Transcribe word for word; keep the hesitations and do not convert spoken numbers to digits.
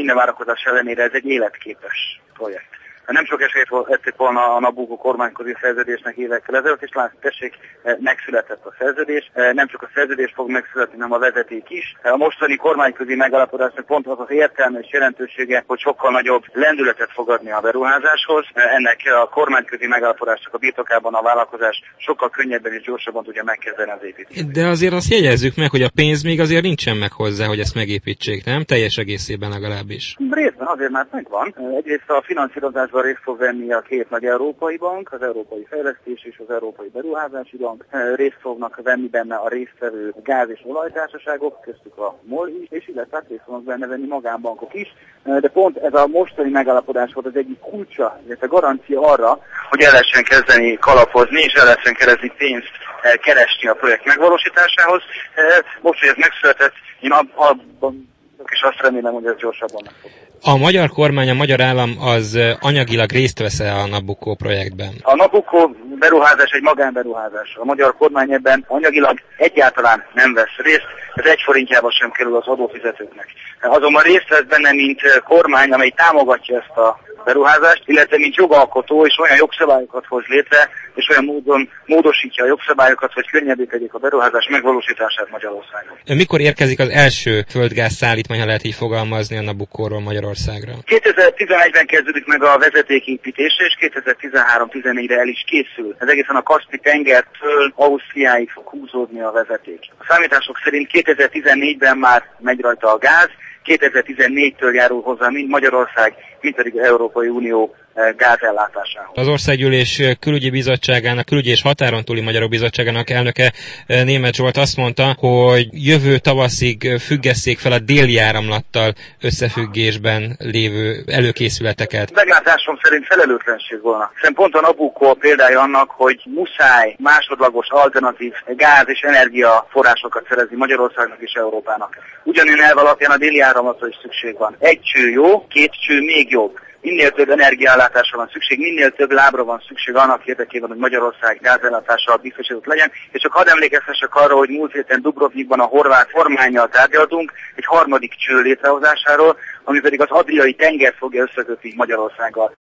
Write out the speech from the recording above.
minden várakozás ellenére ez egy életképes projekt. Nem sok esélyt vették volna a Nabucco kormányközi szerződésnek évekkel ezelőtt, és látsz, tessék, megszületett a szerződés. Nem csak a szerződés fog megszületni, hanem a vezeték is. A mostani kormányközi megállapodásnak pont az az értelme és jelentősége, hogy sokkal nagyobb lendületet fog adni a beruházáshoz. Ennek a kormányközi megállapodásnak a birtokában a vállalkozás sokkal könnyebben és gyorsabban tudja megkezdeni az építést. De azért azt jegyezzük meg, hogy a pénz még azért nincsen meg hozzá, hogy ezt megépítsék, nem? Teljes egészében legalábbis. Részben azért már megvan. Egyrészt a finanszírozás részt fog venni a két nagy európai bank, az Európai Fejlesztés és az Európai Beruházási Bank. Részt fognak venni benne a résztvevő gáz- és olajtársaságok, köztük a MOL is, és illetve részt fognak benne venni magánbankok is. De pont ez a mostani megállapodás volt az egyik kulcsa, illetve garancia arra, hogy el lehessen kezdeni kalapozni, és el lehessen keresni pénzt keresni a projekt megvalósításához. Most, hogy ez megszületett, én abban és azt remélem, hogy ez gyorsabban meg fog. A magyar kormány, a magyar állam az anyagilag részt vesz-e a Nabucco projektben? A Nabucco beruházás egy magánberuházás. A magyar kormány ebben anyagilag egyáltalán nem vesz részt, ez egy forintjába sem kerül az adófizetőknek. Azonban részt vesz benne, mint kormány, amely támogatja ezt a beruházást, illetve mint jogalkotó és olyan jogszabályokat hoz létre, és olyan módon módosítja a jogszabályokat, hogy könnyebbé tegyék a beruházás megvalósítását Magyarországon. Mikor érkezik az első földgáz szállítmány, ha lehet így fogalmazni, a Nabuccóról Magyarországra? kétezer-tizenegyben kezdődik meg a vezetéképítése, és kétezer-tizenhárom tizennégyre el is készül. Ez egészen a Kaszpi-tengertől Ausztriáig fog húzódni a vezeték. A számítások szerint kétezer-tizennégyben már megy rajta a gáz, kétezer-tizennégytől járul hozzá mind Magyarország, mind pedig az Európai Unió gázellátásához. Az Országgyűlés Külügyi Bizottságának, Külügyi és Határon túli Magyarok Bizottságának elnöke Németh Zsolt azt mondta, hogy jövő tavaszig függesszék fel a Déli Áramlattal összefüggésben lévő előkészületeket. Meglátásom szerint felelőtlenség volna. Hiszen pont a Nabucco a példája annak, hogy muszáj másodlagos alternatív gáz és energiaforrásokat szerezni Magyarországnak és Európának. Ugyanilyen elv alapján a Déli Áramlatra is szükség van. Egy cső jó, két cső még jobb. Minél több energiaellátásra van szükség, minél több lábra van szükség annak érdekében, hogy Magyarország gázellátással biztosított legyen. És csak hadd emlékeztessek arra, hogy múlt héten Dubrovnikban a horvát kormánnyal tárgyaltunk egy harmadik cső létrehozásáról, ami pedig az Adriai tengert fogja összekötni Magyarországgal.